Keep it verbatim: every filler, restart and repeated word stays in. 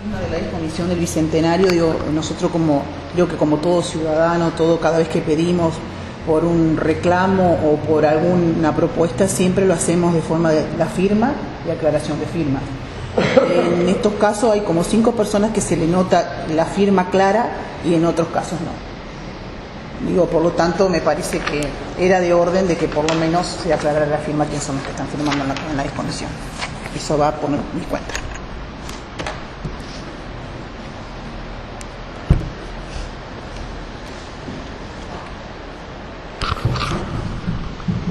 De la disposición del Bicentenario, digo, nosotros como, creo que como todo ciudadano, todo cada vez que pedimos por un reclamo o por alguna propuesta, siempre lo hacemos de forma de la firma y aclaración de firma. En estos casos hay como cinco personas que se le nota la firma clara y en otros casos no. Digo, por lo tanto, me parece que era de orden de que por lo menos se aclarara la firma quién son los que están firmando en la, en la disposición. Eso va por mi cuenta.